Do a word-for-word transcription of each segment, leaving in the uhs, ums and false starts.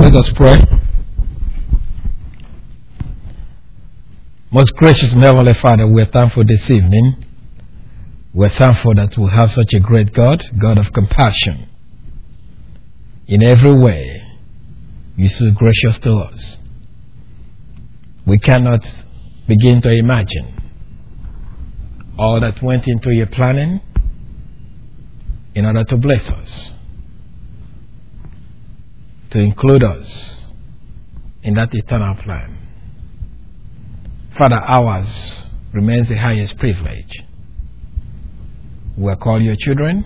Let us pray. Most gracious and Heavenly Father, we are thankful this evening. We are thankful that we have such a great God, God of compassion. In every way, you are so gracious to us. We cannot begin to imagine all that went into your planning in order to bless us, to include us in that eternal plan. Father, ours remains the highest privilege. We are called your children.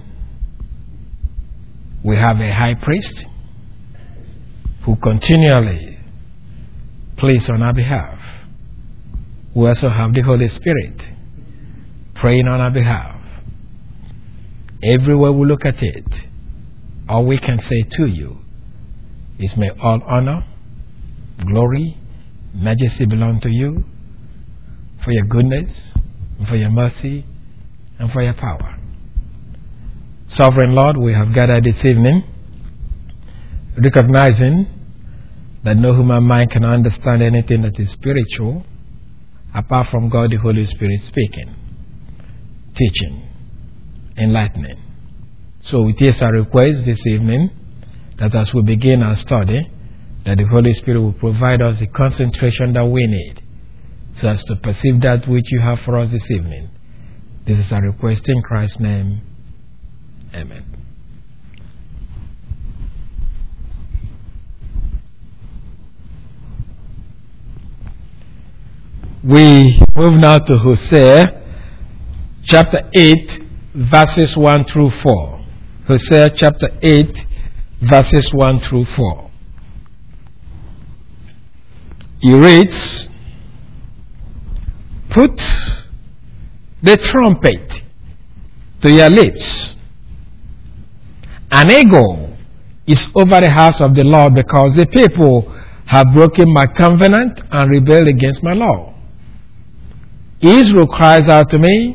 We have a high priest who continually pleads on our behalf. We also have the Holy Spirit praying on our behalf. Everywhere we look at it, all we can say to you is, may all honor, glory, majesty belong to you, for your goodness, for your mercy, and for your power. Sovereign Lord, we have gathered this evening recognizing that no human mind can understand anything that is spiritual apart from God the Holy Spirit speaking, teaching, enlightening. So it is our request this evening that as we begin our study, that the Holy Spirit will provide us the concentration that we need so as to perceive that which you have for us this evening. This is our request in Christ's name. Amen. We move now to Hosea chapter eight, verses one through four. Hosea chapter eight, verses one through four. He reads, "Put the trumpet to your lips. An eagle is over the house of the Lord, because the people have broken my covenant and rebelled against my law. Israel cries out to me,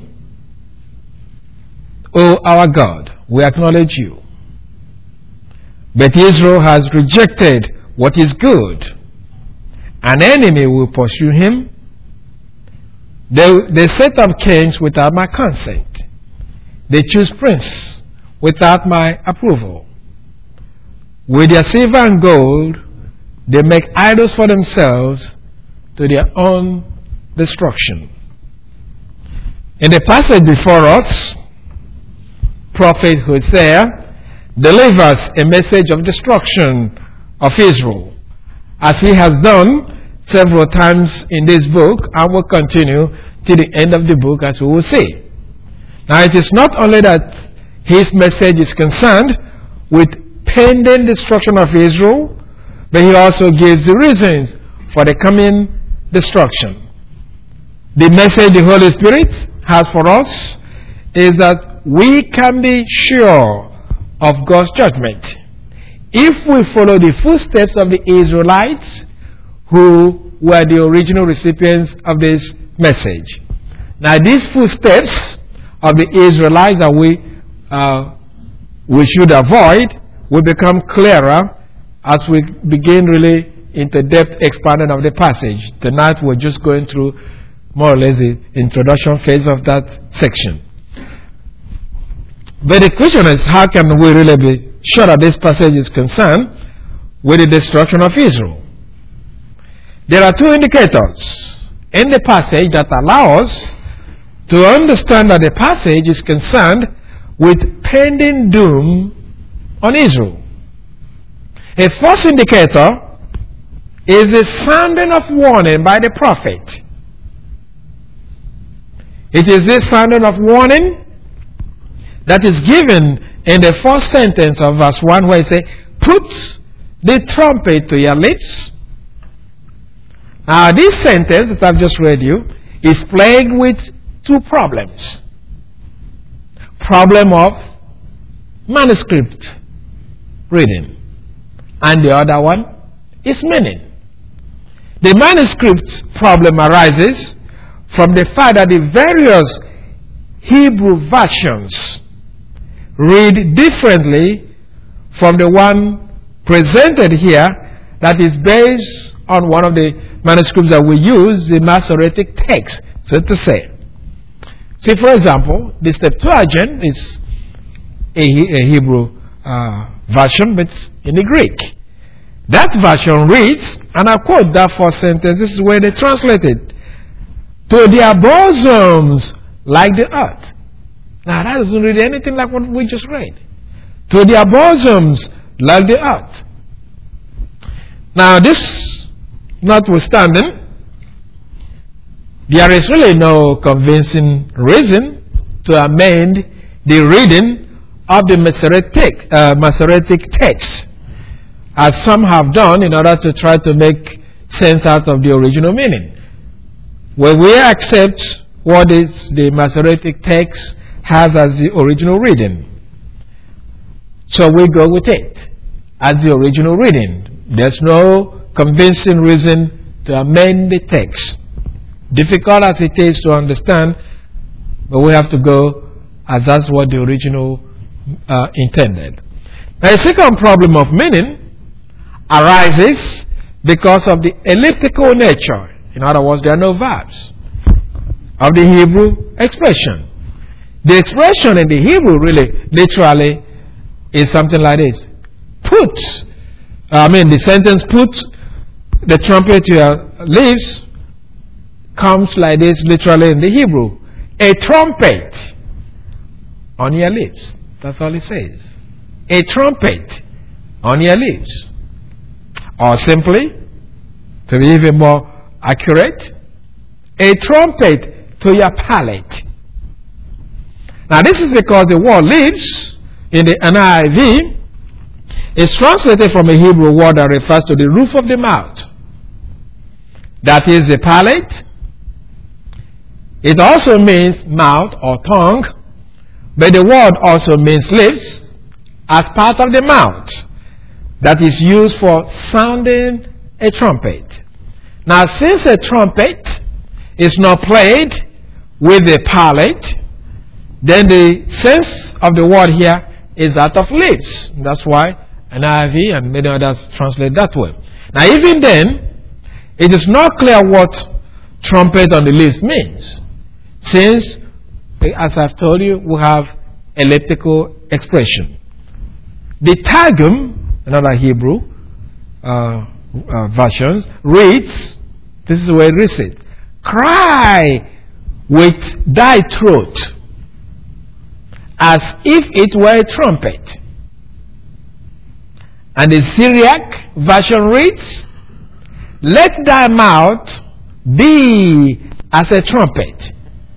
O our God, we acknowledge you. But Israel has rejected what is good. An enemy will pursue him. They, they set up kings without my consent. They choose princes without my approval. With their silver and gold, they make idols for themselves to their own destruction." In the passage before us, Prophet Hosea delivers a message of destruction of Israel, as he has done several times in this book, and will continue to the end of the book, as we will see. Now, it is not only that his message is concerned with pending destruction of Israel, but he also gives the reasons for the coming destruction. The message the Holy Spirit has for us is that we can be sure of God's judgment if we follow the footsteps of the Israelites, who were the original recipients of this message. Now, these footsteps of the Israelites that we uh, we should avoid will become clearer as we begin really into depth expanding of the passage. Tonight we're just going through more or less the introduction phase of that section. But the question is, how can we really be sure that this passage is concerned with the destruction of Israel? There are two indicators in the passage that allow us to understand that the passage is concerned with pending doom on Israel. A first indicator is the sounding of warning by the prophet. It is this sounding of warning that is given in the first sentence of verse one, where it says, "Put the trumpet to your lips." Now, this sentence that I've just read you is plagued with two problems. Problem of manuscript reading, and the other one is meaning. The manuscript problem arises from the fact that the various Hebrew versions read differently from the one presented here that is based on one of the manuscripts that we use, the Masoretic text, so to say. See, for example, the Septuagint is a, a Hebrew uh, version, but in the Greek. That version reads, and I quote that first sentence, this is where they translate it, to their bosoms like the earth. Now that doesn't read anything like what we just read. To their bosoms like the earth. Now this notwithstanding, there is really no convincing reason to amend the reading of the Masoretic, uh, Masoretic text, as some have done in order to try to make sense out of the original meaning. When we accept what is the Masoretic text has as the original reading, so we go with it as the original reading. There's no convincing reason to amend the text. Difficult as it is to understand, but we have to go as that's what the original uh, intended. Now, a second problem of meaning arises because of the elliptical nature. In other words, there are no verbs of the Hebrew expression. The expression in the Hebrew really, literally, is something like this. Put, I mean, the sentence, put the trumpet to your lips, comes like this literally in the Hebrew. A trumpet on your lips. That's all it says. A trumpet on your lips. Or simply, to be even more accurate, a trumpet to your palate. Now this is because the word lips in the N I V is translated from a Hebrew word that refers to the roof of the mouth. That is the palate. It also means mouth or tongue, but the word also means lips as part of the mouth that is used for sounding a trumpet. Now, since a trumpet is not played with the palate, then the sense of the word here is that of lips. That's why N I V and many others translate that way. Now, even then, it is not clear what trumpet on the lips means, since, as I've told you, we have elliptical expression. The Targum, another Hebrew uh, uh, versions, reads, this is where it reads it, cry with thy throat, as if it were a trumpet. And the Syriac version reads, let thy mouth be as a trumpet.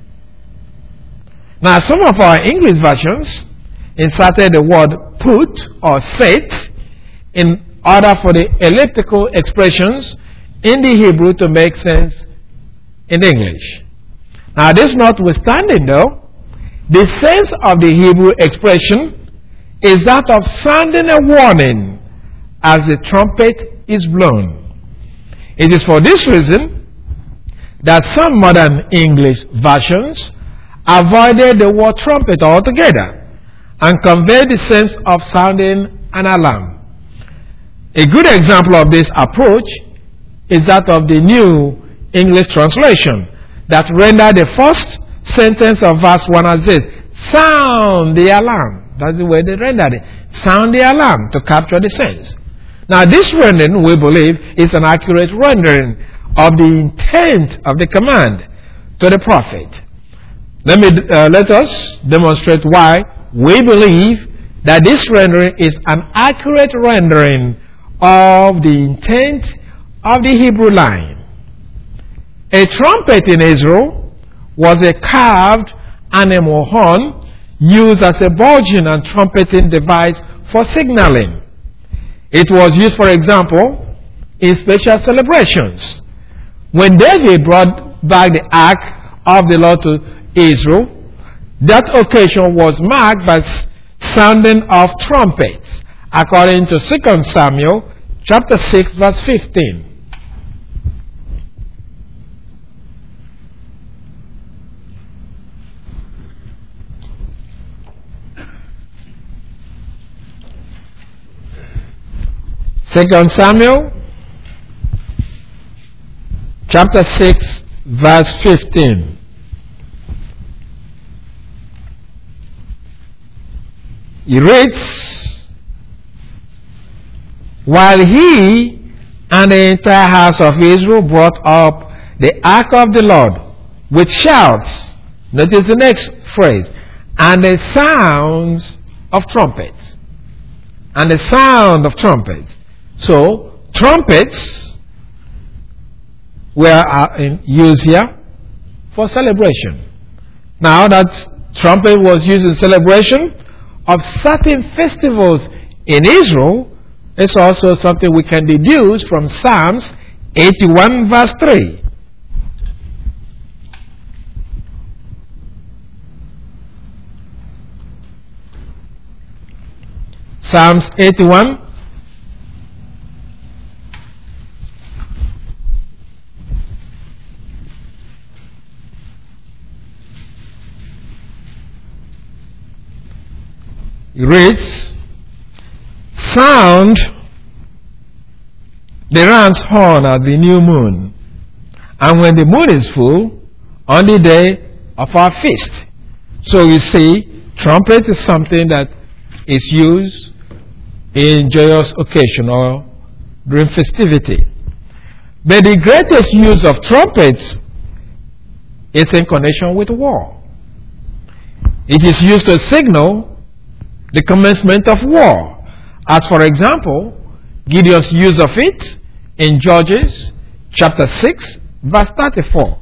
Now, some of our English versions inserted the word put or set in order for the elliptical expressions in the Hebrew to make sense in English. Now, this notwithstanding, though, the sense of the Hebrew expression is that of sounding a warning as the trumpet is blown. It is for this reason that some modern English versions avoided the word trumpet altogether and conveyed the sense of sounding an alarm. A good example of this approach is that of the New English Translation that rendered the first sentence of verse one as this: sound the alarm. That's the way they rendered it. Sound the alarm, to capture the sense. Now, this rendering, we believe, is an accurate rendering of the intent of the command to the prophet. Let me uh, let us demonstrate why we believe that this rendering is an accurate rendering of the intent of the Hebrew line. A trumpet in Israel was a carved animal horn used as a bulging and trumpeting device for signaling. It was used, for example, in special celebrations. When David brought back the ark of the Lord to Israel, that occasion was marked by sounding of trumpets, according to Second Samuel chapter six, verse fifteen. Second Samuel chapter six, verse fifteen. He reads, while he and the entire house of Israel brought up the ark of the Lord with shouts. Notice the next phrase. And the sounds of trumpets. And the sound of trumpets. So, trumpets were used here for celebration. Now that trumpet was used in celebration of certain festivals in Israel, it's also something we can deduce from Psalms eighty-one verse three. Psalms eighty-one It reads, sound the ram's horn at the new moon, and when the moon is full, on the day of our feast. So you see, trumpet is something that is used in joyous occasion or during festivity. But the greatest use of trumpets is in connection with war. It is used to signal the commencement of war. As for example, Gideon's use of it in Judges chapter six, verse thirty-four.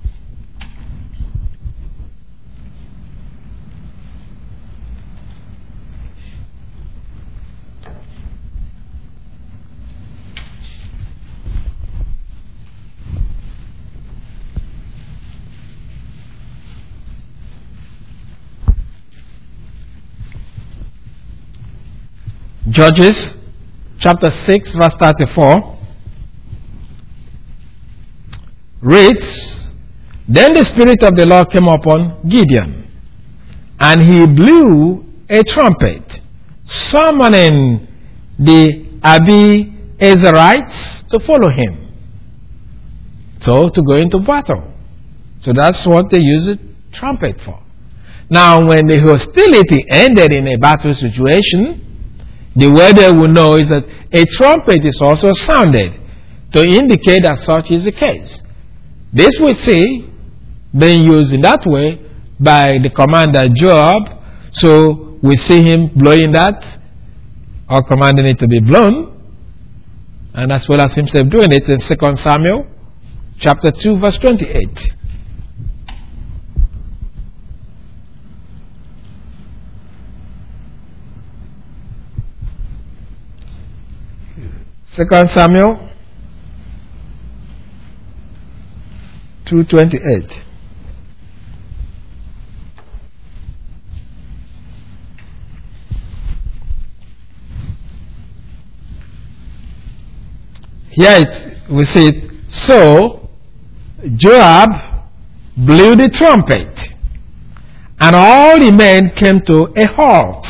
Judges chapter six, verse thirty-four reads, then the Spirit of the Lord came upon Gideon, and he blew a trumpet, summoning the Abiezerites to follow him. So, to go into battle. So that's what they use a trumpet for. Now, when the hostility ended in a battle situation, the way they will know is that a trumpet is also sounded to indicate that such is the case. This we see being used in that way by the commander Joab. So we see him blowing that or commanding it to be blown, and as well as himself doing it in Second Samuel chapter two, verse twenty-eight. Second Samuel two twenty-eight. Here it, we see it. So Joab blew the trumpet, and all the men came to a halt.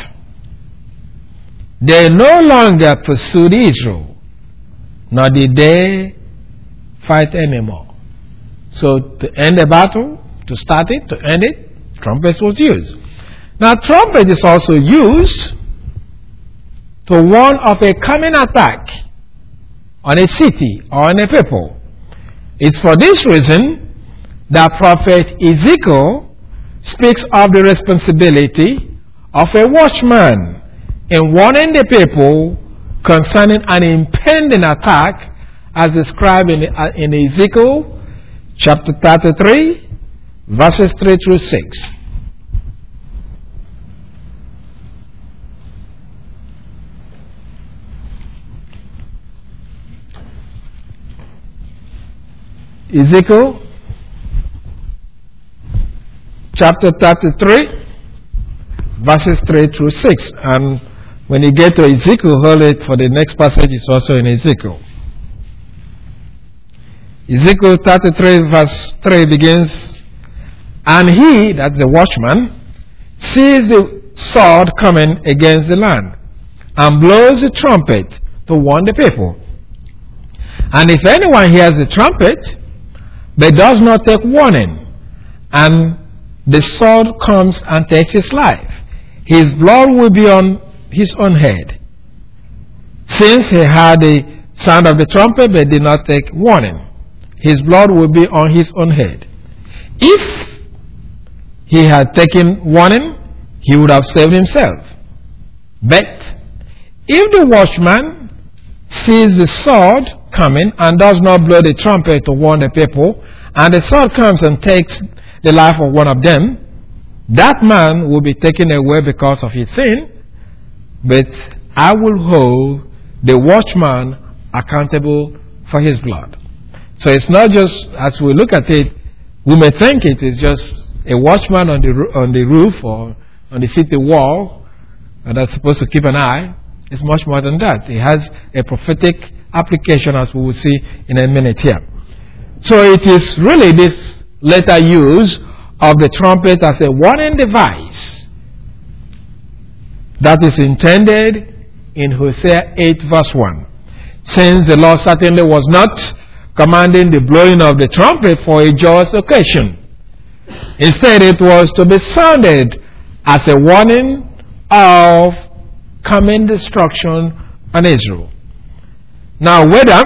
They no longer pursued Israel, nor did they fight anymore. So to end the battle, to start it, to end it, trumpets was used. Now trumpet is also used to warn of a coming attack on a city or on a people. It's for this reason that prophet Ezekiel speaks of the responsibility of a watchman in warning the people concerning an impending attack as described in, in Ezekiel chapter thirty-three, verses three through six. Ezekiel chapter thirty-three, verses three through six. And when you get to Ezekiel, hold it for the next passage, it's also in Ezekiel. Ezekiel thirty-three, verse three begins, and he, that's the watchman, sees the sword coming against the land, and blows the trumpet to warn the people. And if anyone hears the trumpet, but does not take warning, and the sword comes and takes his life, his blood will be on his own head. Since he heard the sound of the trumpet but did not take warning, his blood will be on his own head. If he had taken warning, he would have saved himself. But if the watchman sees the sword coming and does not blow the trumpet to warn the people, and the sword comes and takes the life of one of them, that man will be taken away because of his sin, but I will hold the watchman accountable for his blood. So it's not just, as we look at it, we may think it is just a watchman on the on the roof or on the city wall that's supposed to keep an eye. It's much more than that. It has a prophetic application, as we will see in a minute here. So it is really this later use of the trumpet as a warning device that is intended in Hosea eight verse one. Since the Lord certainly was not commanding the blowing of the trumpet for a joyous occasion. Instead, it was to be sounded as a warning of coming destruction on Israel. Now, whether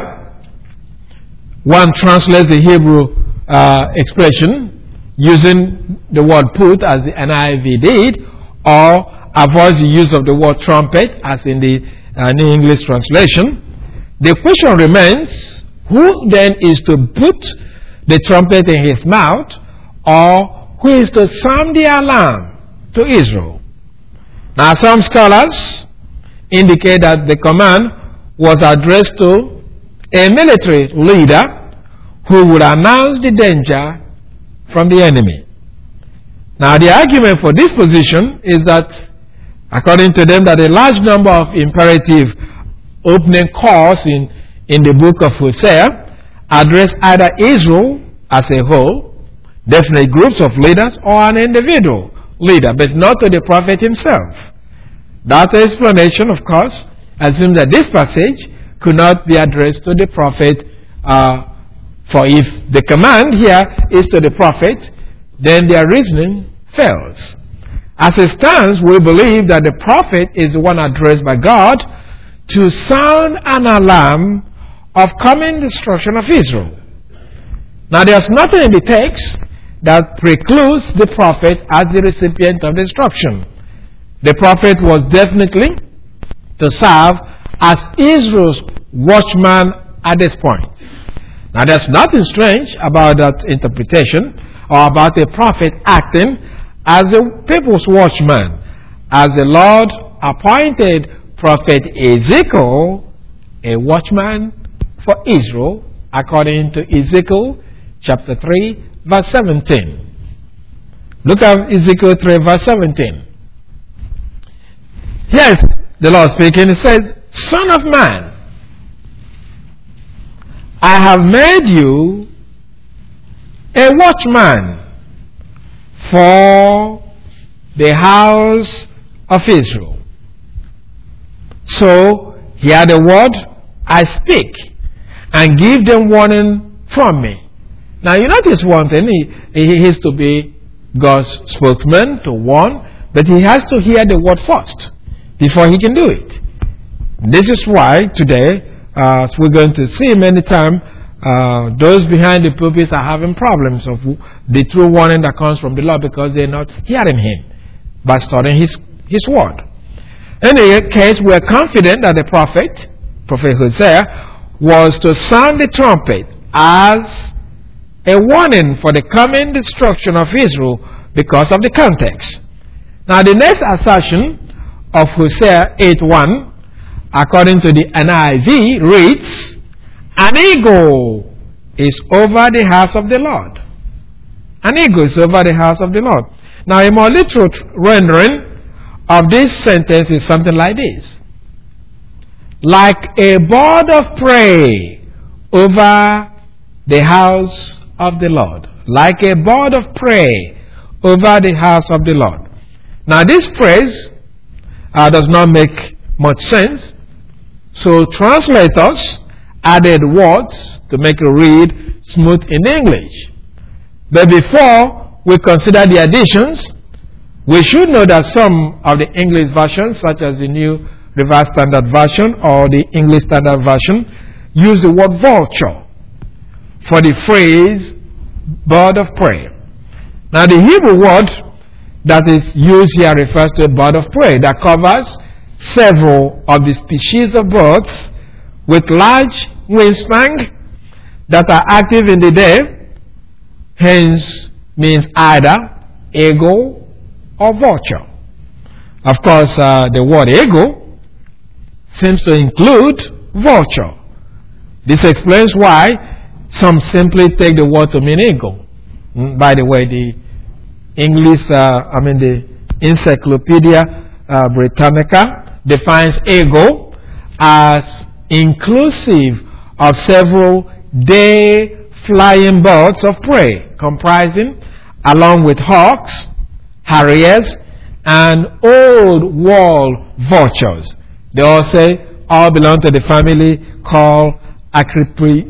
one translates the Hebrew uh, expression using the word put as the N I V did, or avoids the use of the word trumpet as in the uh, New English translation, the question remains, who then is to put the trumpet in his mouth, or who is to sound the alarm to Israel? Now, some scholars indicate that the command was addressed to a military leader who would announce the danger from the enemy. Now, the argument for this position is that, according to them, that a large number of imperative opening calls in, in the book of Hosea address either Israel as a whole, definitely groups of leaders, or an individual leader, but not to the prophet himself. That explanation, of course, assumes that this passage could not be addressed to the prophet, uh, for if the command here is to the prophet, then their reasoning fails. As it stands, we believe that the prophet is the one addressed by God to sound an alarm of coming destruction of Israel. Now, there's nothing in the text that precludes the prophet as the recipient of the instruction. The prophet was definitely to serve as Israel's watchman at this point. Now, there's nothing strange about that interpretation or about a prophet acting as a people's watchman, as the Lord appointed prophet Ezekiel a watchman for Israel, according to Ezekiel chapter three, verse seventeen. Look at Ezekiel three, verse seventeen. Yes, the Lord speaking, it says, Son of man, I have made you a watchman for the house of Israel. So, hear the word I speak, and give them warning from me. Now, you notice one thing, he, he has to be God's spokesman to warn, but he has to hear the word first before he can do it. This is why today, uh, as we're going to see many times, uh, those behind the pulpits are having problems of the true warning that comes from the Lord because they're not hearing him by studying his, his word. In any case, we are confident that the prophet, Prophet Hosea, was to sound the trumpet as a warning for the coming destruction of Israel because of the context. Now, the next assertion of Hosea eight one, according to the N I V, reads, An eagle is over the house of the Lord. An eagle is over the house of the Lord. Now, a more literal rendering of this sentence is something like this. Like a bird of prey over the house of the Lord. Like a bird of prey over the house of the Lord. Now, this phrase uh, does not make much sense. So, translators added words to make it read smooth in English. But before we consider the additions, we should know that some of the English versions, such as the New Revised Standard Version or the English Standard Version, use the word vulture for the phrase bird of prey. Now, the Hebrew word that is used here refers to a bird of prey that covers several of the species of birds with large wingspan that are active in the day, hence means either eagle or vulture. Of course, uh, the word eagle seems to include vulture. This explains why some simply take the word to mean eagle. Mm, by the way, the English, uh, I mean the Encyclopedia uh, Britannica defines eagle as inclusive of several day-flying birds of prey, comprising, along with hawks, harriers, and old world vultures. They all say all belong to the family called Acripri,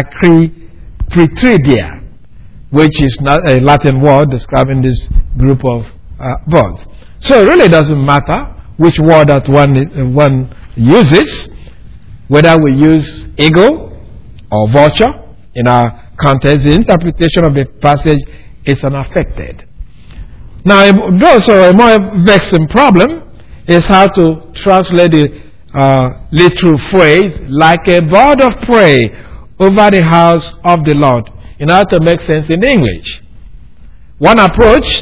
Acripritridia, which is not a Latin word describing this group of uh, birds. So it really doesn't matter which word that one, one uses, whether we use eagle or vulture in our context. The interpretation of the passage is unaffected. Now, also a more vexing problem is how to translate the uh, literal phrase, like a bird of prey over the house of the Lord, in order to make sense in English. One approach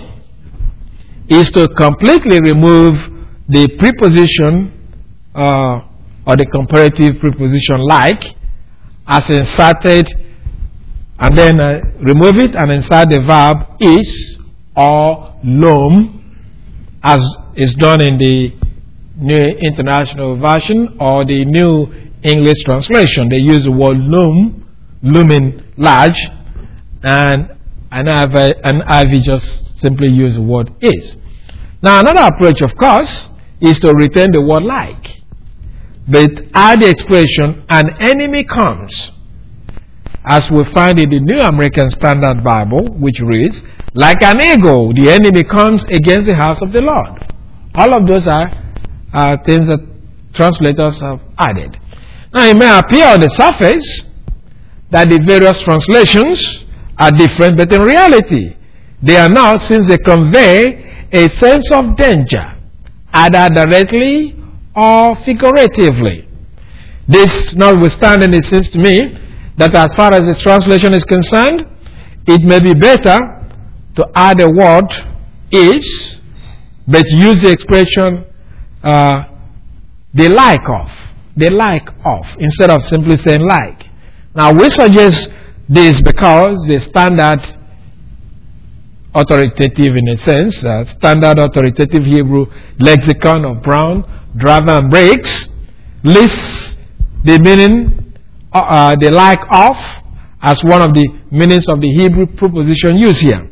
is to completely remove the preposition uh, or the comparative preposition like as inserted, and then uh, remove it and insert the verb is or loam, as is done in the New International Version or the New English Translation. They use the word loom, looming large, and an I V just simply use the word is. Now, another approach, of course, is to retain the word like, but add the expression an enemy comes, as we find in the New American Standard Bible, which reads, like an eagle, the enemy comes against the house of the Lord. All of those are uh, things that translators have added. Now, it may appear on the surface that the various translations are different, but in reality, they are not, since they convey a sense of danger, either directly or figuratively. This notwithstanding, it seems to me that as far as the translation is concerned, it may be better to add a word is, but use the expression uh, the like of, the like of, instead of simply saying like. Now, we suggest this because the standard authoritative, in a sense, uh, standard authoritative Hebrew lexicon of Brown, Driver, and Briggs lists the meaning, uh, uh, the like of, as one of the meanings of the Hebrew preposition used here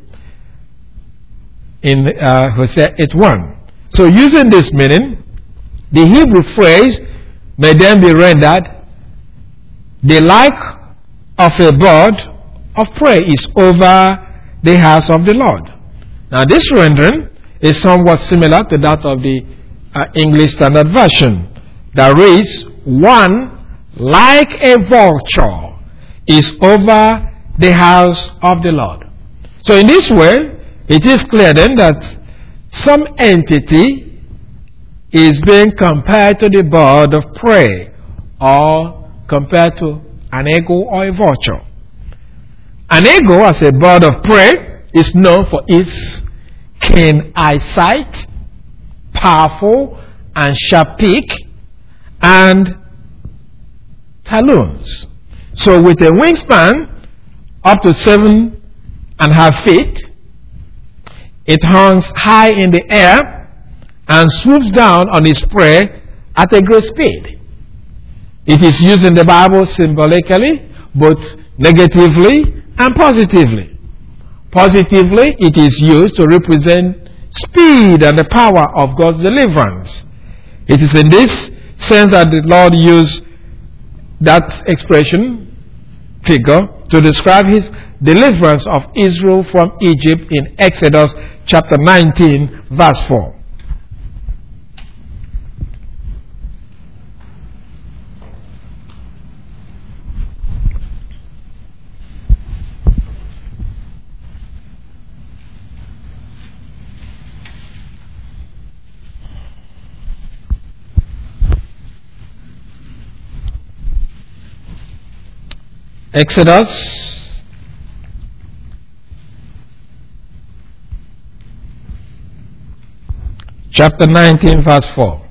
in uh, Hosea eight one. So, using this meaning, the Hebrew phrase may then be rendered, the like of a bird of prey is over the house of the Lord. Now, this rendering is somewhat similar to that of the uh, English Standard Version that reads, one like a vulture is over the house of the Lord. So, in this way, it is clear then that some entity is being compared to the bird of prey, or compared to an eagle or a vulture. An eagle, as a bird of prey, is known for its keen eyesight, powerful and sharp beak, and talons. So, with a wingspan up to seven and a half feet, it hangs high in the air and swoops down on its prey at a great speed. It is used in the Bible symbolically, both negatively and positively. Positively, it is used to represent speed and the power of God's deliverance. It is in this sense that the Lord used that expression, figure, to describe his deliverance of Israel from Egypt in Exodus chapter nineteen, verse four. Exodus chapter nineteen, verse four.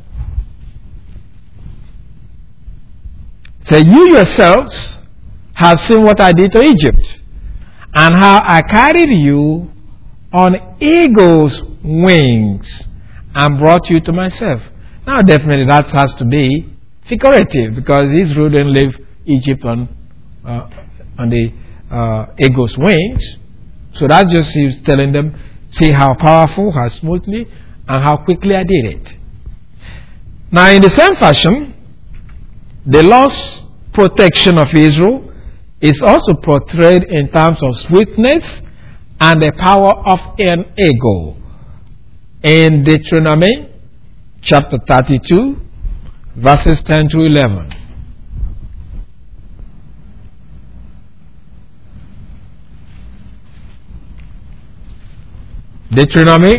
Say, you yourselves have seen what I did to Egypt, and how I carried you on eagle's wings and brought you to myself. Now, definitely that has to be figurative, because Israel didn't leave Egypt on Uh, on the uh, eagle's wings. So that just is telling them, see how powerful, how smoothly, and how quickly I did it. Now, in the same fashion, the lost protection of Israel is also portrayed in terms of swiftness and the power of an eagle. In Deuteronomy chapter thirty-two, verses ten to eleven. Deuteronomy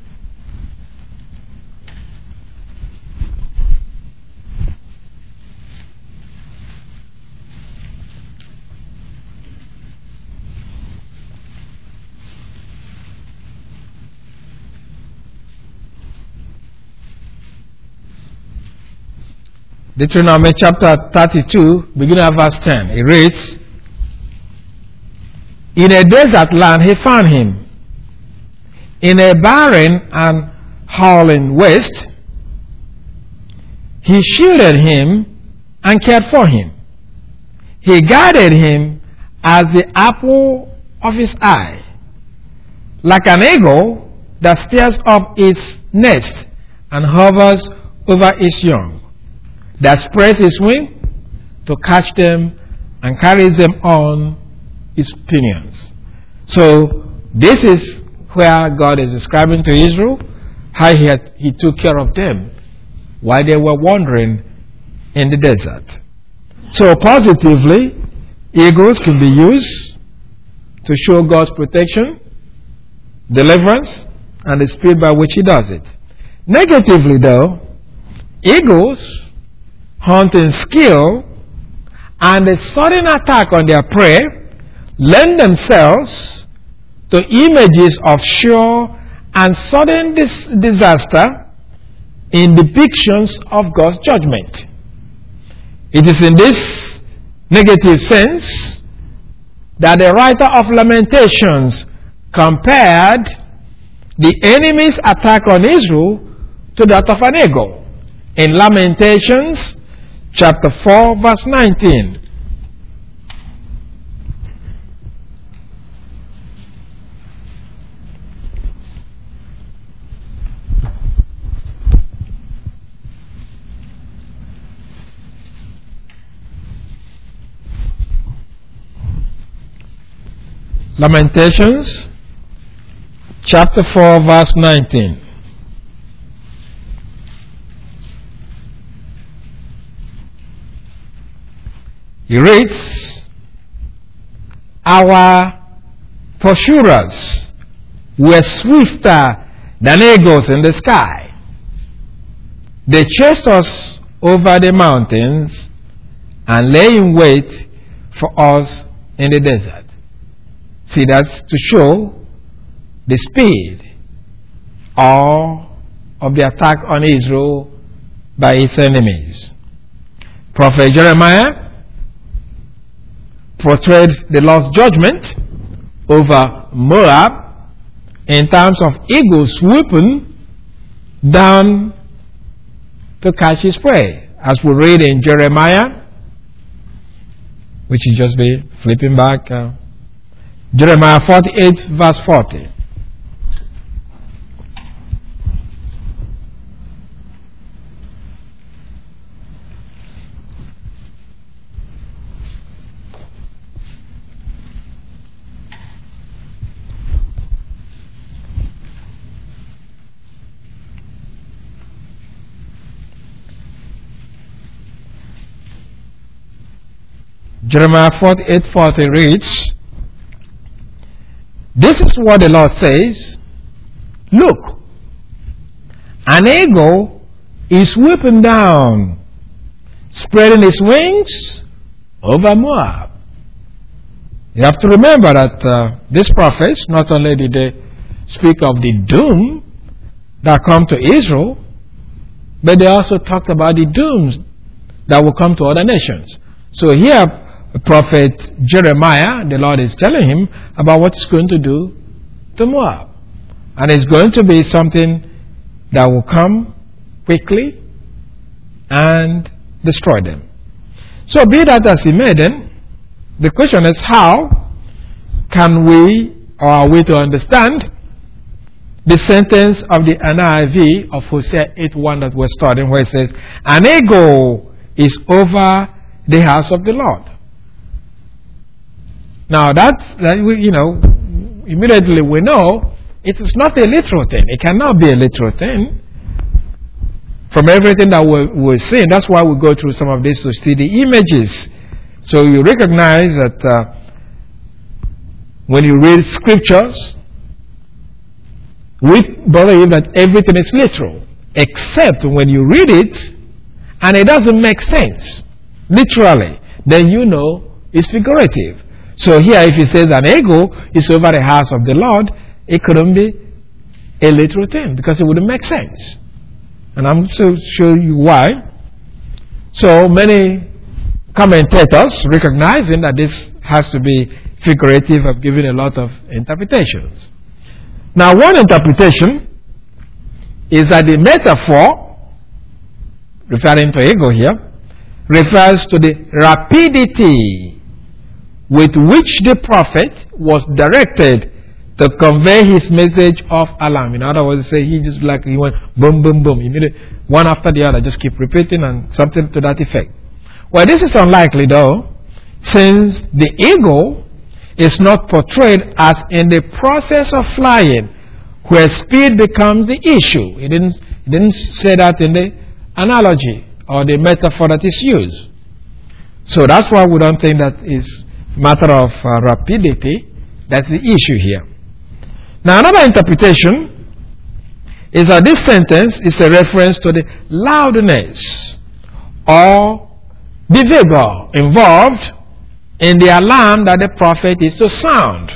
Deuteronomy chapter thirty-two, beginning at verse ten. It reads, in a desert land he found him, in a barren and howling waste. He shielded him and cared for him. He guided him as the apple of his eye, like an eagle that stirs up its nest and hovers over its young, that spreads its wing to catch them and carries them on its pinions. So this is where God is describing to Israel how he, had, he took care of them while they were wandering in the desert. So positively, eagles can be used to show God's protection, deliverance, and the speed by which he does it. Negatively though, eagles, hunting skill, and a sudden attack on their prey lend themselves to images of sure and sudden dis- disaster in depictions of God's judgment. It is in this negative sense that the writer of Lamentations compared the enemy's attack on Israel to that of an eagle. In Lamentations chapter four, verse nineteen. Lamentations chapter four, verse nineteen. He reads, our pursuers were swifter than eagles in the sky. They chased us over the mountains and lay in wait for us in the desert. See, that's to show the speed or of the attack on Israel by its enemies. Prophet Jeremiah portrayed the Lord's judgment over Moab in terms of eagles swooping down to catch his prey, as we read in Jeremiah, which is just be flipping back. Uh, Jeremiah forty-eight, verse forty. Jeremiah forty-eight forty reads, "This is what the Lord says, look, an eagle is swooping down, spreading its wings over Moab." You have to remember that uh, these prophets, not only did they speak of the doom that come to Israel, but they also talked about the dooms that will come to other nations. So here, Prophet Jeremiah, the Lord is telling him about what he's going to do to Moab. And it's going to be something that will come quickly and destroy them. So be that as it may then, the question is, how can we, or are we to understand the sentence of the N I V of Hosea eight one that we're studying, where it says, "An eagle is over the house of the Lord." Now that's, that we, you know, immediately we know it is not a literal thing. It cannot be a literal thing. From everything that we're, we're seeing, that's why we go through some of this to see the images. So you recognize that uh, when you read scriptures, we believe that everything is literal, except when you read it and it doesn't make sense literally, then you know it's figurative. So here, if it says an eagle is over the house of the Lord, it couldn't be a literal thing because it wouldn't make sense. And I'm to show you why. So many commentators, recognizing that this has to be figurative, have given a lot of interpretations. Now, one interpretation is that the metaphor, referring to eagle here, refers to the rapidity with which the prophet was directed to convey his message of alarm. In other words, say he just like he went boom, boom, boom, immediately, one after the other, just keep repeating and something to that effect. Well, this is unlikely though, since the eagle is not portrayed as in the process of flying, where speed becomes the issue. He didn't, he didn't say that in the analogy or the metaphor that is used. So that's why we don't think that is a matter of uh, rapidity. That's the issue here. Now, another interpretation is that this sentence is a reference to the loudness or the vigor involved in the alarm that the prophet is to sound.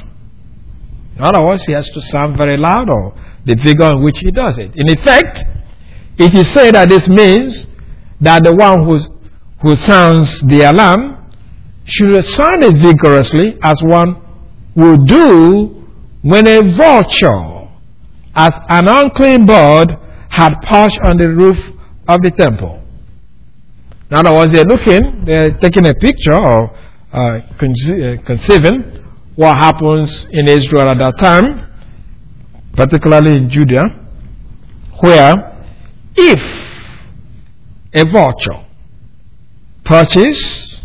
In other words, he has to sound very loud, or the vigor in which he does it. In effect, it is said that this means that the one who, who sounds the alarm should sound it vigorously, as one would do when a vulture, as an unclean bird, had perched on the roof of the temple. In other words, they're looking, they're taking a picture or uh, conce- uh, conceiving what happens in Israel at that time, particularly in Judea, where if a vulture perches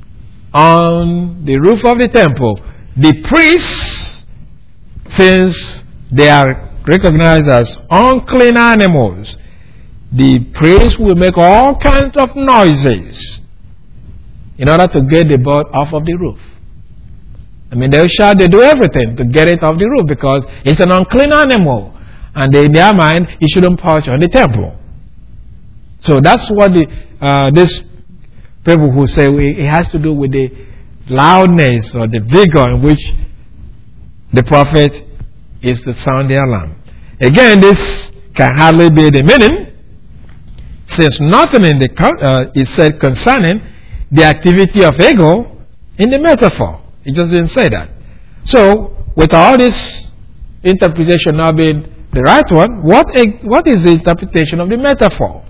on the roof of the temple, the priests, since they are recognized as unclean animals, the priests will make all kinds of noises in order to get the bird off of the roof. I mean, they'll shout, they do everything to get it off the roof because it's an unclean animal. And in their mind, it shouldn't perch on the temple. So that's what the uh, this people who say it has to do with the loudness or the vigor in which the prophet is to sound the alarm. Again, this can hardly be the meaning, since nothing in the uh, is said concerning the activity of eagle in the metaphor. It just didn't say that. So, with all this interpretation now being the right one, what what is the interpretation of the metaphor?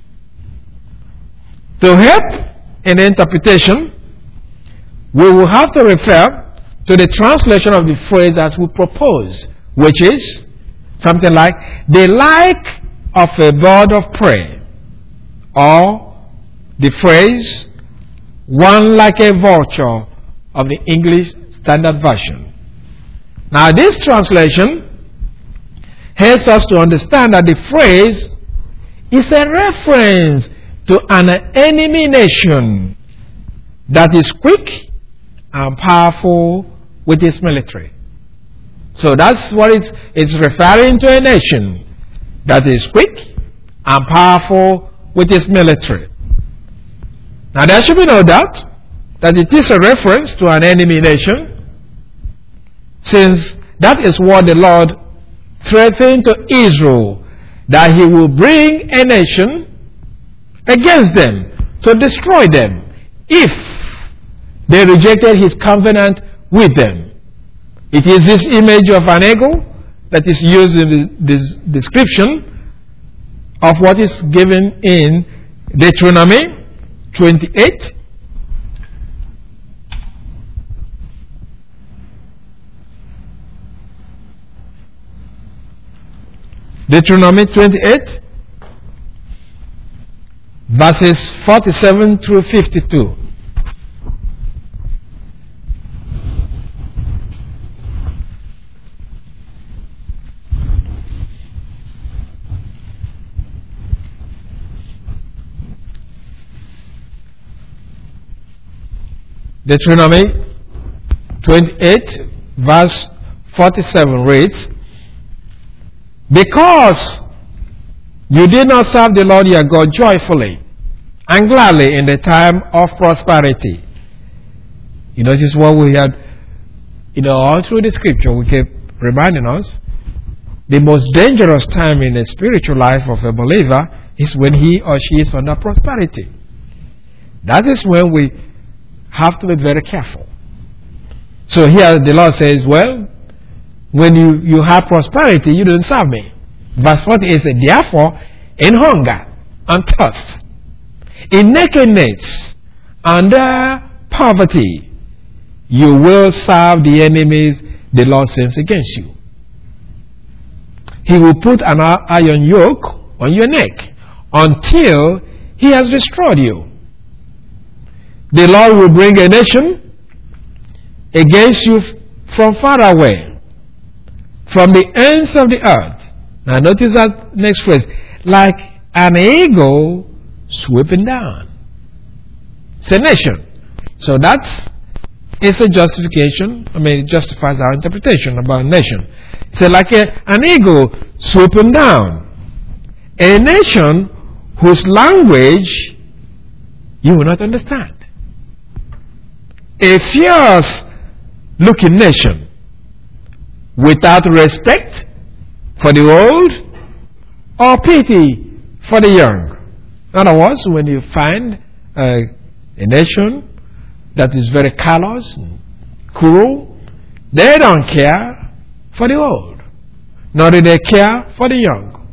To help in the interpretation, we will have to refer to the translation of the phrase as we propose, which is something like the like of a bird of prey, or the phrase one like a vulture of the English Standard Version. Now, this translation helps us to understand that the phrase is a reference to an enemy nation that is quick and powerful with its military. So that's what it's, it's referring to, a nation that is quick and powerful with its military. Now there should be no doubt that it is a reference to an enemy nation, since that is what the Lord threatened to Israel, that he will bring a nation against them to destroy them if they rejected his covenant with them. It is this image of an eagle that is used in this description of what is given in Deuteronomy twenty-eight. Deuteronomy twenty-eight, verses forty-seven through fifty-two. Deuteronomy twenty-eight, verse forty-seven reads, "Because you did not serve the Lord your God joyfully and gladly in the time of prosperity." You notice what we had, you know, all through the scripture, we kept reminding us, the most dangerous time in the spiritual life of a believer is when he or she is under prosperity. That is when we have to be very careful. So here the Lord says, well, when you, you have prosperity, you don't serve me. Verse forty-eight says, "Therefore, in hunger and thirst, in nakedness and uh, poverty, you will serve the enemies the Lord sends against you. He will put an iron yoke on your neck until he has destroyed you. The Lord will bring a nation against you from far away, from the ends of the earth." Now notice that next phrase, "like an eagle swooping down." It's a nation. So that's it's a justification. I mean, it justifies our interpretation about a nation. It's like a, an eagle swooping down. A nation whose language you will not understand. A fierce looking nation without respect for the old or pity for the young. In other words, when you find uh, a nation that is very callous and cruel, they don't care for the old, nor do they care for the young.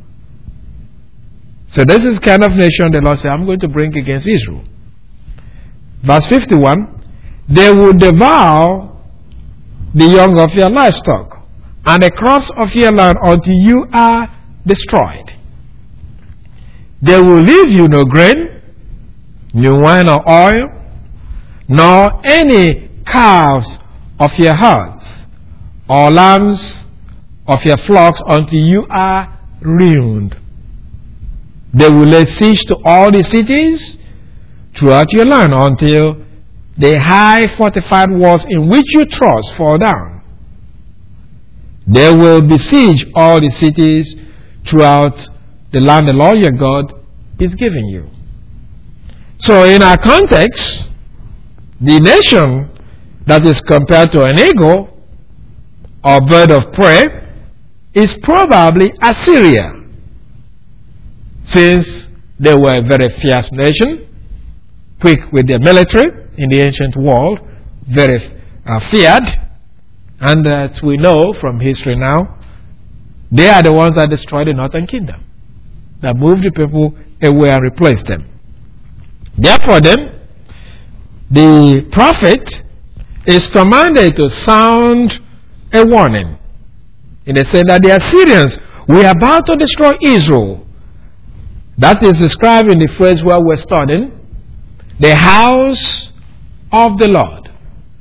So this is the kind of nation the Lord said, I'm going to bring against Israel. Verse fifty-one, "They will devour the young of your livestock and the crops of your land until you are destroyed. They will leave you no grain, new wine or oil, nor any calves of your herds, or lambs of your flocks until you are ruined. They will lay siege to all the cities throughout your land until the high fortified walls in which you trust fall down. They will besiege all the cities throughout the land the Lord your God is giving you." So in our context, the nation that is compared to an eagle or bird of prey is probably Assyria, since they were a very fierce nation, quick with their military in the ancient world, very uh, feared, and as we know from history now, they are the ones that destroyed the northern kingdom, that moved the people away and replaced them. Therefore then, the prophet is commanded to sound a warning, in the sense that the Assyrians were about to destroy Israel. That is described in the phrase where we're studying, the house of the Lord.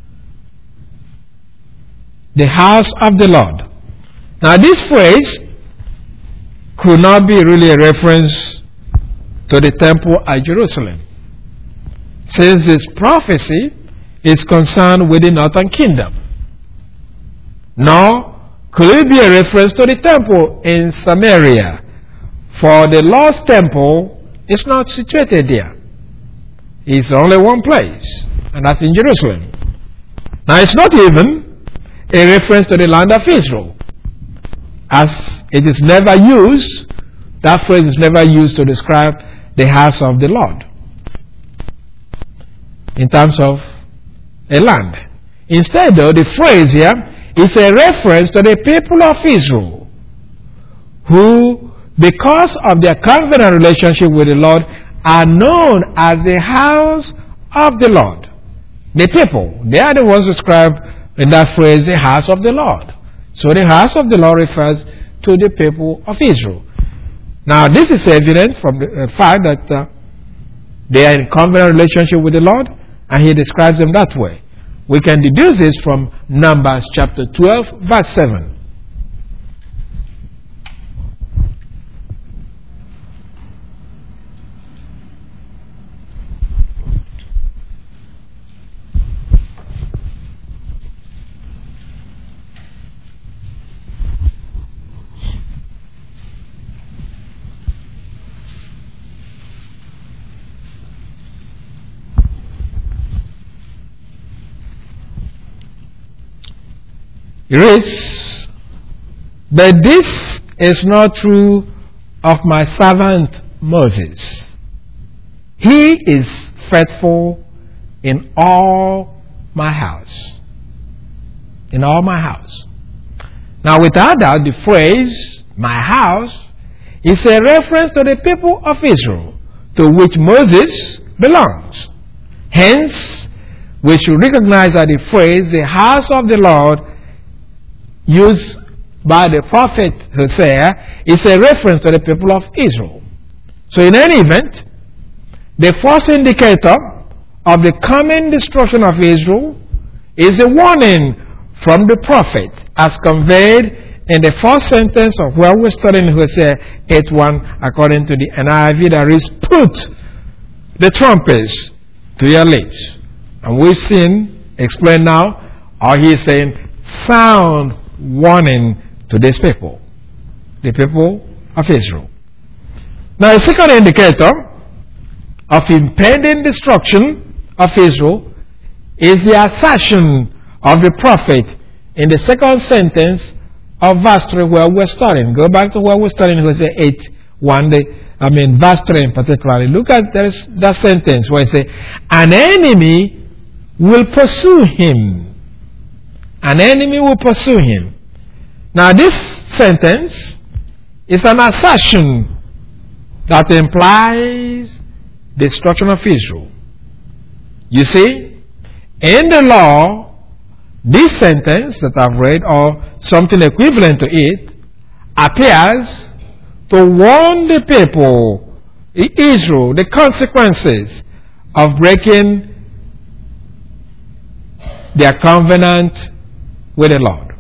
The house of the Lord. Now this phrase could not be really a reference to the temple at Jerusalem, since this prophecy is concerned with the northern kingdom. Nor could it be a reference to the temple in Samaria, for the Lord's temple is not situated there. It's only one place, and that's in Jerusalem. Now, it's not even a reference to the land of Israel, as it is never used, that phrase is never used to describe the house of the Lord in terms of a land. Instead, though, the phrase here is a reference to the people of Israel, who, because of their covenant relationship with the Lord, are known as the house of the Lord. The people, they are the ones described in that phrase, the house of the Lord. So the house of the Lord refers to the people of Israel. Now, this is evident from the uh, fact that uh, they are in covenant relationship with the Lord, and he describes them that way. We can deduce this from Numbers chapter twelve, verse seven. It reads, "But this is not true of my servant Moses. He is faithful in all my house." In all my house. Now, without doubt, the phrase, my house, is a reference to the people of Israel, to which Moses belongs. Hence, we should recognize that the phrase, the house of the Lord, used by the prophet Hosea, is a reference to the people of Israel. So in any event, the first indicator of the coming destruction of Israel is a warning from the prophet, as conveyed in the first sentence of where we're studying Hosea eight one, according to the N I V, that is, "Put the trumpets to your lips." And we've seen, explained now, how he is saying, sound warning to these people, the people of Israel. Now, a second indicator of impending destruction of Israel is the assertion of the prophet in the second sentence of verse three, where we're studying. Go back to where we're studying, Hosea eight one, the, I mean, verse three in particular. Look at that sentence where it says, "An enemy will pursue him." An enemy will pursue him. Now, this sentence is an assertion that implies destruction of Israel. You see, in the law, this sentence that I've read, or something equivalent to it, appears to warn the people, Israel, the consequences of breaking their covenant with the Lord.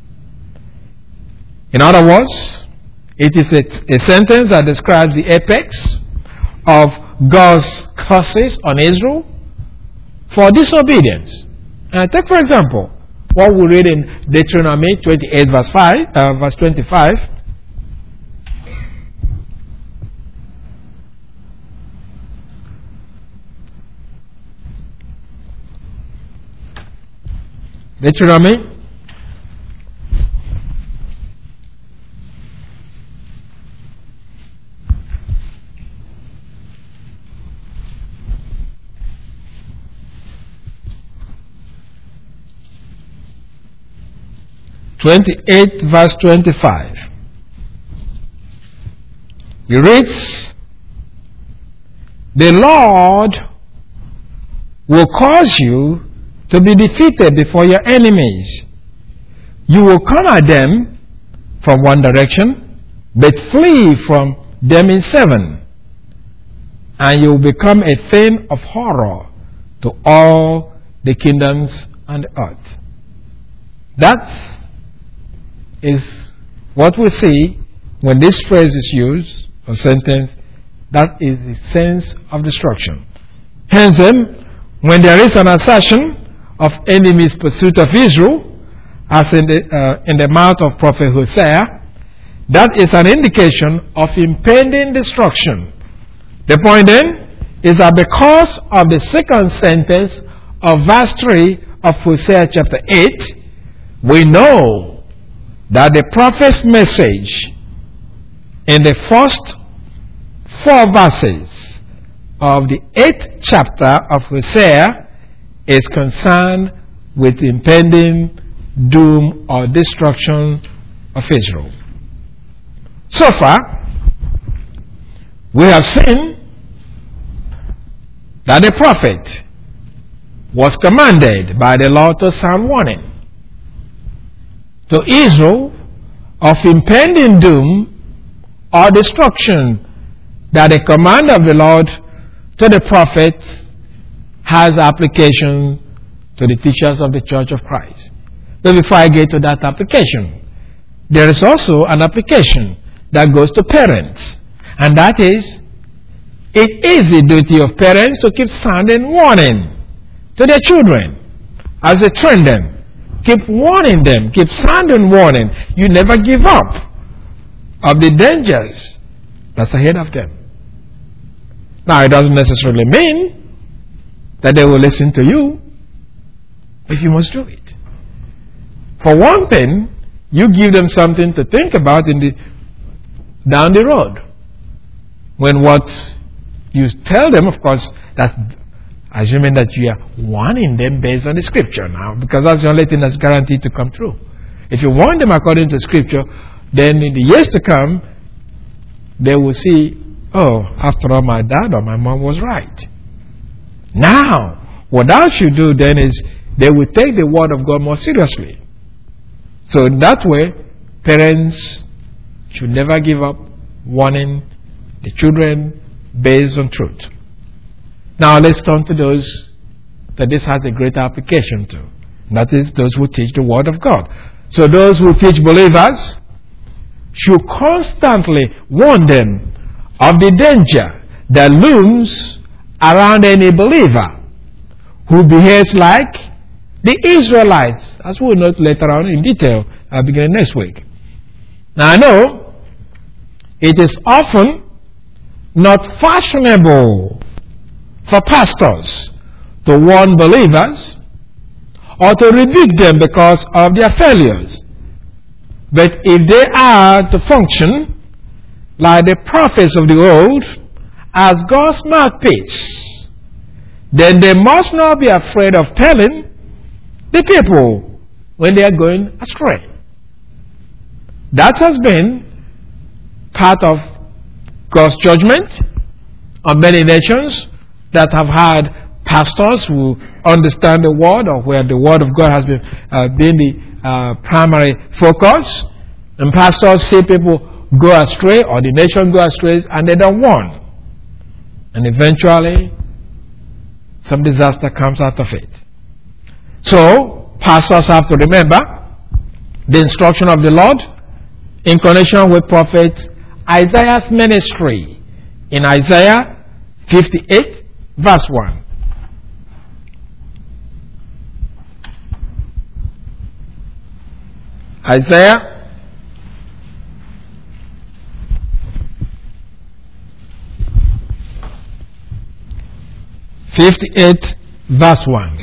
In other words, it is a, a sentence that describes the apex of God's curses on Israel for disobedience. Uh, take, for example, what we read in Deuteronomy twenty-eight, verse five, uh, verse twenty-five. Deuteronomy twenty-eight, verse twenty-five. He reads, "The Lord will cause you to be defeated before your enemies. You will come at them from one direction, but flee from them in seven. And you will become a thing of horror to all the kingdoms on the earth." That is what we see when this phrase is used, or sentence. That is the sense of destruction. Hence, then, when there is an assertion of enemy's pursuit of Israel, as in the, uh, in the mouth of Prophet Hosea, that is an indication of impending destruction. The point then is that because of the second sentence of verse three of Hosea chapter eight, we know that the prophet's message in the first four verses of the eighth chapter of Hosea is concerned with impending doom or destruction of Israel. So far, we have seen that the prophet was commanded by the Lord to sound warning to Israel of impending doom or destruction, that the command of the Lord to the prophet has application to the teachers of the Church of Christ. But before I get to that application, there is also an application that goes to parents, and that is, it is the duty of parents to keep sounding warning to their children as they train them. Keep warning them, keep sounding warning. You never give up of the dangers that's ahead of them. Now, it doesn't necessarily mean that they will listen to you, but you must do it. For one thing, you give them something to think about in the down the road. When what you tell them, of course, that's assuming that you are warning them based on the scripture now, because that's the only thing that's guaranteed to come true. If you warn them according to scripture, then in the years to come, they will see, oh, after all, my dad or my mom was right. Now, what else should do then is they will take the word of God more seriously. So in that way, parents should never give up warning the children based on truth. Now let's turn to those that this has a greater application to. And that is those who teach the Word of God. So those who teach believers should constantly warn them of the danger that looms around any believer who behaves like the Israelites, as we'll note later on in detail, uh, beginning next week. Now I know it is often not fashionable for pastors to warn believers or to rebuke them because of their failures. But if they are to function like the prophets of the old as God's mouthpiece, then they must not be afraid of telling the people when they are going astray. That has been part of God's judgment on many nations that have had pastors who understand the word, or where the word of God has been uh, been the uh, primary focus. And pastors see people go astray, or the nation go astray, and they don't warn. And eventually, some disaster comes out of it. So, pastors have to remember the instruction of the Lord in connection with prophet Isaiah's ministry in Isaiah fifty-eight. Verse one. Isaiah fifty-eight, verse one.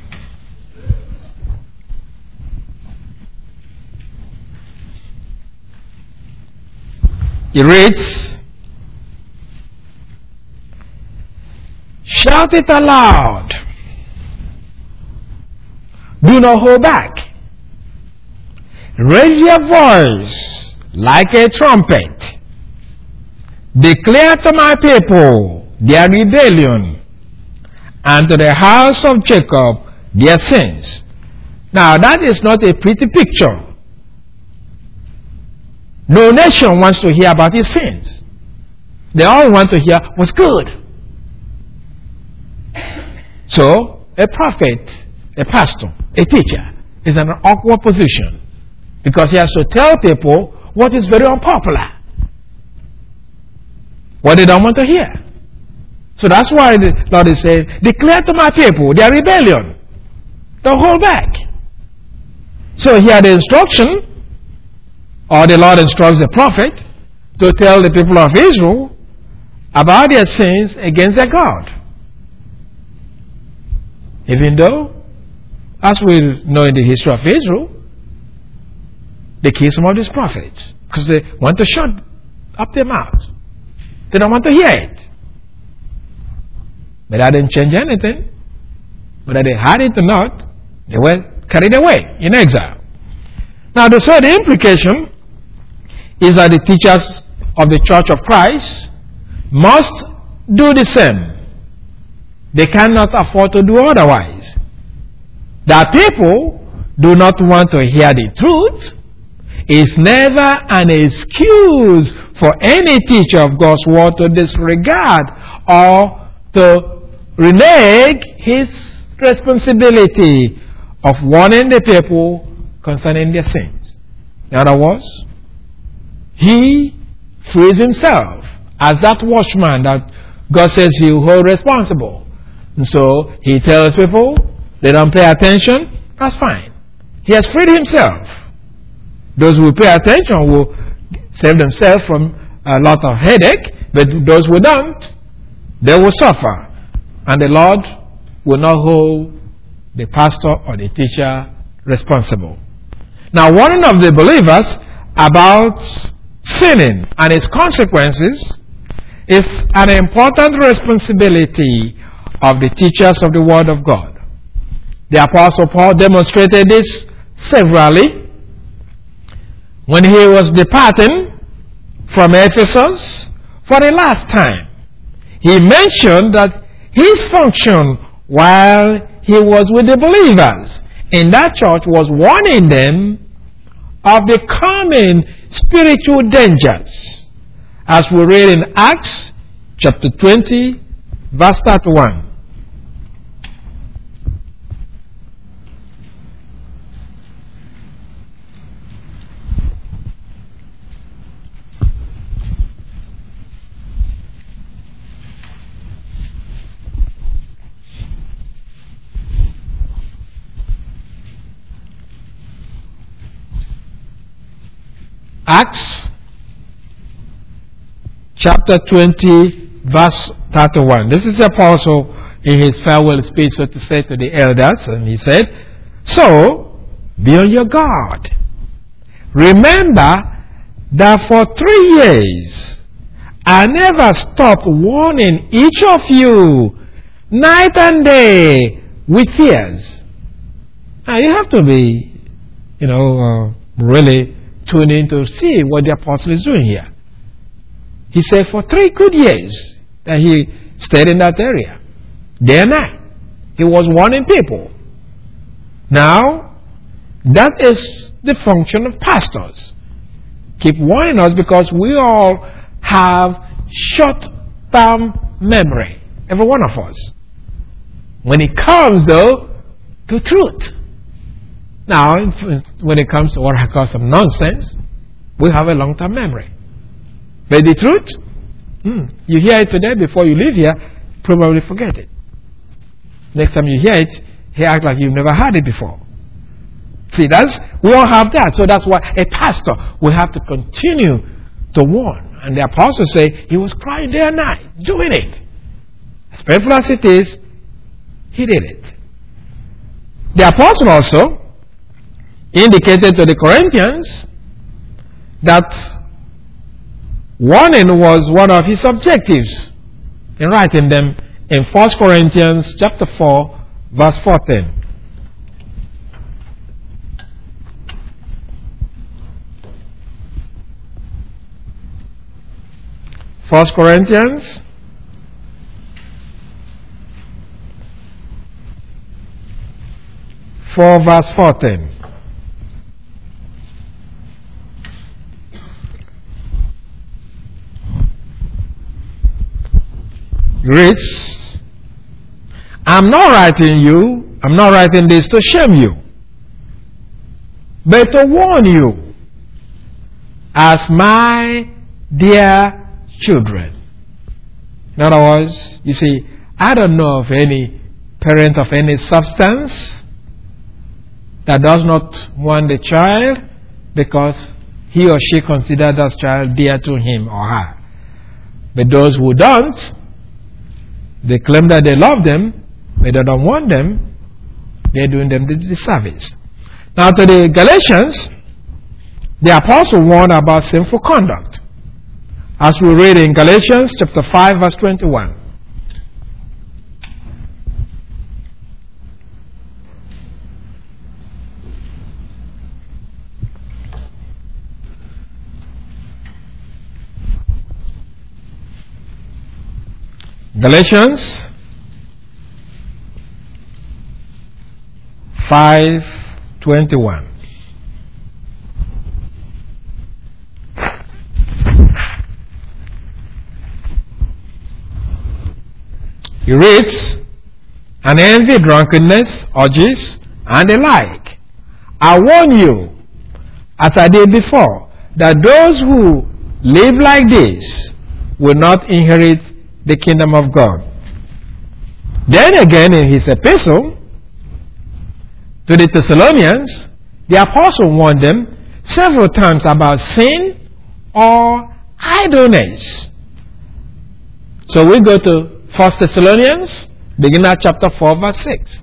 It reads, shout it aloud. Do not hold back. Raise your voice like a trumpet. Declare to my people their rebellion, and to the house of Jacob their sins. Now that is not a pretty picture. No nation wants to hear about his sins. They all want to hear what's good. So, a prophet, a pastor, a teacher is in an awkward position because he has to tell people what is very unpopular, what they don't want to hear. So that's why the Lord is saying, declare to my people their rebellion. Don't hold back. So here the instruction, or the Lord instructs the prophet to tell the people of Israel about their sins against their God. Even though, as we know in the history of Israel, they killed some of these prophets because they want to shut up their mouths. They don't want to hear it. But that didn't change anything. Whether they had it or not, they were carried away in exile. Now, the third implication is that the teachers of the Church of Christ must do the same. They cannot afford to do otherwise. That people do not want to hear the truth is never an excuse for any teacher of God's word to disregard or to renege his responsibility of warning the people concerning their sins. In other words, he frees himself as that watchman that God says he will hold responsible. And so he tells people, they don't pay attention, that's fine. He has freed himself. Those who pay attention will save themselves from a lot of headache, but those who don't, they will suffer. And the Lord will not hold the pastor or the teacher responsible. Now, warning of the believers about sinning and its consequences is an important responsibility of the teachers of the Word of God. The Apostle Paul demonstrated this severally when he was departing from Ephesus for the last time. He mentioned that his function while he was with the believers in that church was warning them of the coming spiritual dangers, as we read in Acts chapter twenty, verse thirty-one. Acts chapter twenty, verse thirty-one. This is the apostle in his farewell speech, so to say, to the elders, and he said, "So be on your guard. Remember that for three years I never stopped warning each of you night and day with tears." Now you have to be, you know, uh, really tune in to see what the apostle is doing here. He said for three good years that he stayed in that area, day and night. He was warning people. Now, that is the function of pastors. Keep warning us because we all have short-term memory, every one of us. When it comes, though, to truth. Now, when it comes to what I call some nonsense, we have a long-term memory. But the truth, hmm, you hear it today, before you leave here, probably forget it. Next time you hear it, you act like you've never heard it before. See, that's, we all have that. So that's why a pastor will have to continue to warn. And the apostle say he was crying day and night, doing it. As painful as it is, he did it. The apostle also indicated to the Corinthians that warning was one of his objectives in writing them in First Corinthians chapter four, verse fourteen. First Corinthians four, verse fourteen. Reads, "I'm not writing you, I'm not writing this to shame you, but to warn you as my dear children." In other words, you see, I don't know of any parent of any substance that does not want the child because he or she considers that child dear to him or her. But those who don't, they claim that they love them, but they don't want them. They're doing them the disservice. Now to the Galatians, the apostle warned about sinful conduct. As we read in Galatians chapter five, verse twenty-one. Galatians five twenty-one. He reads, "And envy, drunkenness, orgies, and the like. I warn you, as I did before, that those who live like this will not inherit the kingdom of God." Then again in his epistle to the Thessalonians, the apostle warned them several times about sin or idleness. So we go to First Thessalonians, beginning at chapter four, verse six.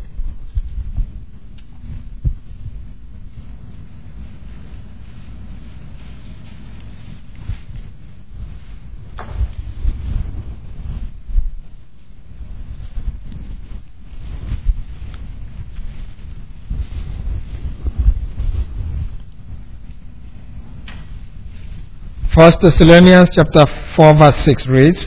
First Thessalonians chapter four, verse six reads,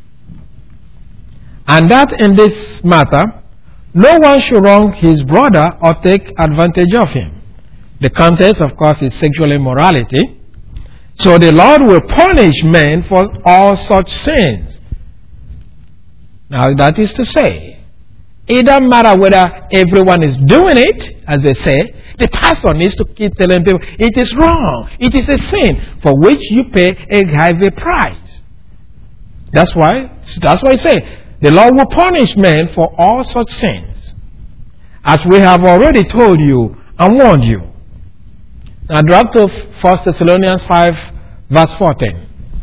"And that in this matter no one should wrong his brother or take advantage of him." The context, of course, is sexual immorality. So the Lord will punish men for all such sins. Now that is to say, it doesn't matter whether everyone is doing it, as they say. The pastor needs to keep telling people, it is wrong, it is a sin for which you pay a heavy price. That's why, that's why I say, the Lord will punish men for all such sins, as we have already told you and warned you. Now drop to First Thessalonians five, verse fourteen.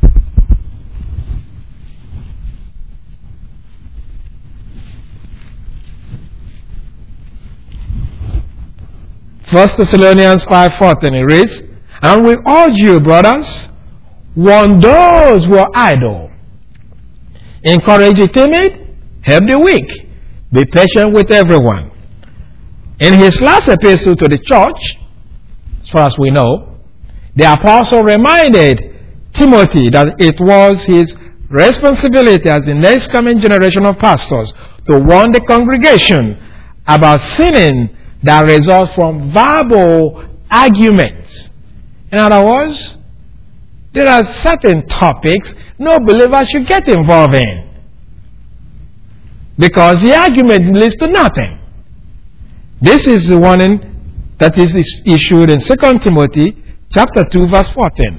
First Thessalonians five fourteen, it reads, "And we urge you, brothers, warn those who are idle. Encourage the timid, help the weak, be patient with everyone." In his last epistle to the church, as far as we know, the apostle reminded Timothy that it was his responsibility as the next coming generation of pastors to warn the congregation about sinning that results from verbal arguments. In other words, there are certain topics no believer should get involved in, because the argument leads to nothing. This is the warning that is issued in Second Timothy chapter two, verse fourteen.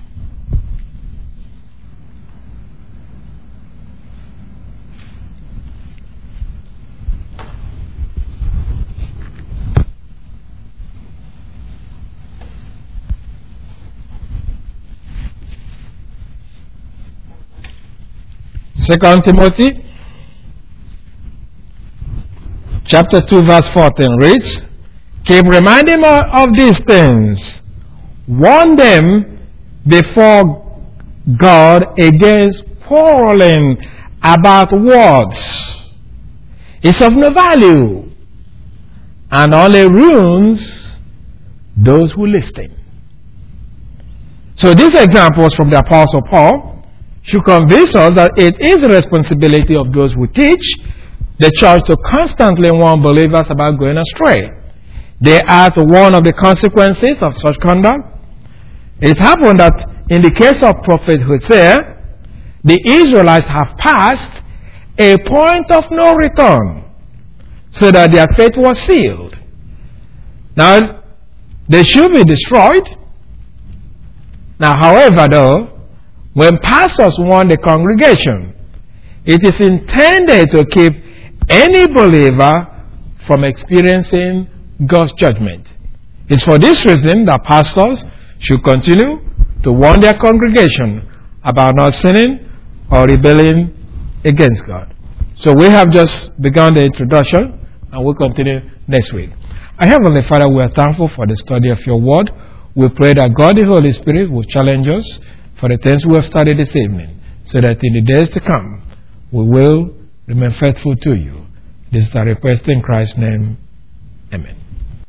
Second Timothy chapter two, verse fourteen reads, "Keep reminding of these things. Warn them before God against quarreling about words. It's of no value and only ruins those who listen." So these examples from the Apostle Paul should convince us that it is the responsibility of those who teach the church to constantly warn believers about going astray. They are to warn of the consequences of such conduct. It happened that in the case of Prophet Hosea, the Israelites have passed a point of no return, so that their fate was sealed. Now, they should be destroyed. Now, however, though, when pastors warn the congregation, It is intended to keep any believer from experiencing God's judgment. It's for this reason that pastors should continue to warn their congregation about not sinning or rebelling against God. So we have just begun the introduction, and we'll continue next week. Our Heavenly Father, we are thankful for the study of your word. We pray that God the Holy Spirit will challenge us for the things we have studied this evening, so that in the days to come, we will remain faithful to you. This is our request in Christ's name. Amen.